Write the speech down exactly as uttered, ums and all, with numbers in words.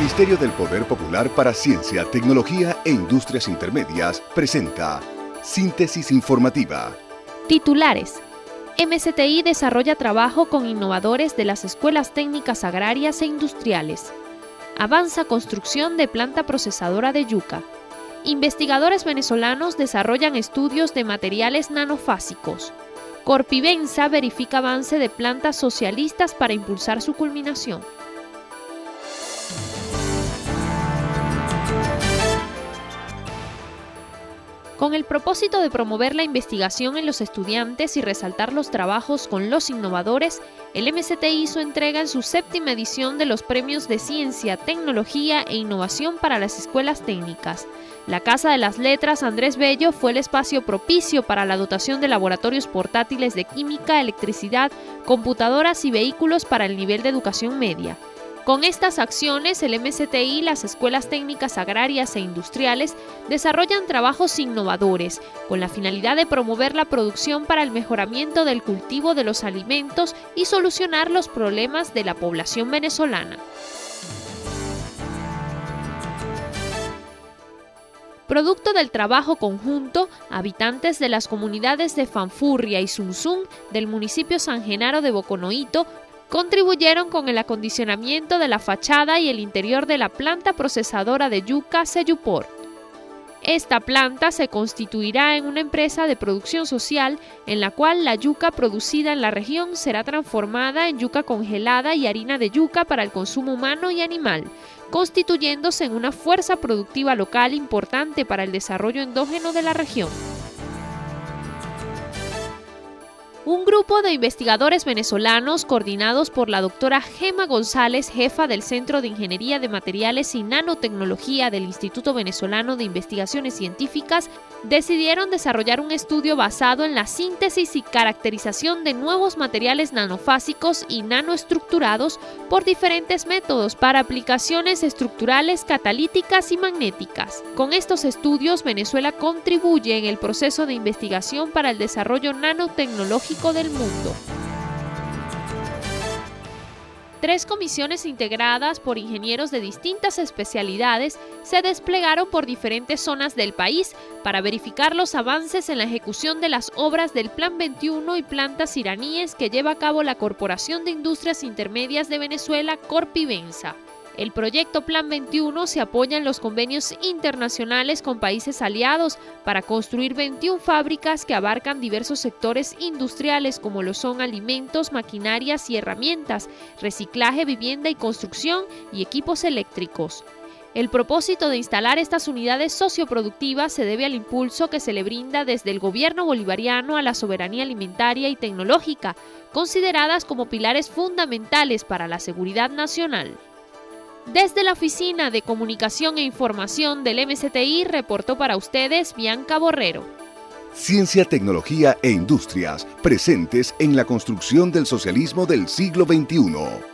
Ministerio del Poder Popular para Ciencia, Tecnología e Industrias Intermedias presenta Síntesis Informativa. Titulares. M S T I desarrolla trabajo con innovadores de las escuelas técnicas agrarias e industriales. Avanza construcción de planta procesadora de yuca. Investigadores venezolanos desarrollan estudios de materiales nanofásicos. Corpivensa verifica avance de plantas socialistas para impulsar su culminación. Con el propósito de promover la investigación en los estudiantes y resaltar los trabajos con los innovadores, el M S T I hizo entrega en su séptima edición de los Premios de Ciencia, Tecnología e Innovación para las Escuelas Técnicas. La Casa de las Letras Andrés Bello fue el espacio propicio para la dotación de laboratorios portátiles de química, electricidad, computadoras y vehículos para el nivel de educación media. Con estas acciones, el M S T I y las escuelas técnicas agrarias e industriales desarrollan trabajos innovadores con la finalidad de promover la producción para el mejoramiento del cultivo de los alimentos y solucionar los problemas de la población venezolana. Producto del trabajo conjunto, habitantes de las comunidades de Fanfurria y Sunsun del municipio San Genaro de Boconoito contribuyeron con el acondicionamiento de la fachada y el interior de la planta procesadora de yuca Seyuport. Esta planta se constituirá en una empresa de producción social en la cual la yuca producida en la región será transformada en yuca congelada y harina de yuca para el consumo humano y animal, constituyéndose en una fuerza productiva local importante para el desarrollo endógeno de la región. Un grupo de investigadores venezolanos coordinados por la doctora Gema González, jefa del Centro de Ingeniería de Materiales y Nanotecnología del Instituto Venezolano de Investigaciones Científicas, decidieron desarrollar un estudio basado en la síntesis y caracterización de nuevos materiales nanofásicos y nanoestructurados por diferentes métodos para aplicaciones estructurales, catalíticas y magnéticas. Con estos estudios, Venezuela contribuye en el proceso de investigación para el desarrollo nanotecnológico del mundo. Tres comisiones integradas por ingenieros de distintas especialidades se desplegaron por diferentes zonas del país para verificar los avances en la ejecución de las obras del Plan veintiuno y plantas iraníes que lleva a cabo la Corporación de Industrias Intermedias de Venezuela, Corpivensa. El proyecto Plan veintiuno se apoya en los convenios internacionales con países aliados para construir veintiuna fábricas que abarcan diversos sectores industriales como lo son alimentos, maquinarias y herramientas, reciclaje, vivienda y construcción y equipos eléctricos. El propósito de instalar estas unidades socioproductivas se debe al impulso que se le brinda desde el gobierno bolivariano a la soberanía alimentaria y tecnológica, consideradas como pilares fundamentales para la seguridad nacional. Desde la Oficina de Comunicación e Información del M S T I reportó para ustedes Bianca Borrero. Ciencia, tecnología e industrias presentes en la construcción del socialismo del siglo veintiuno.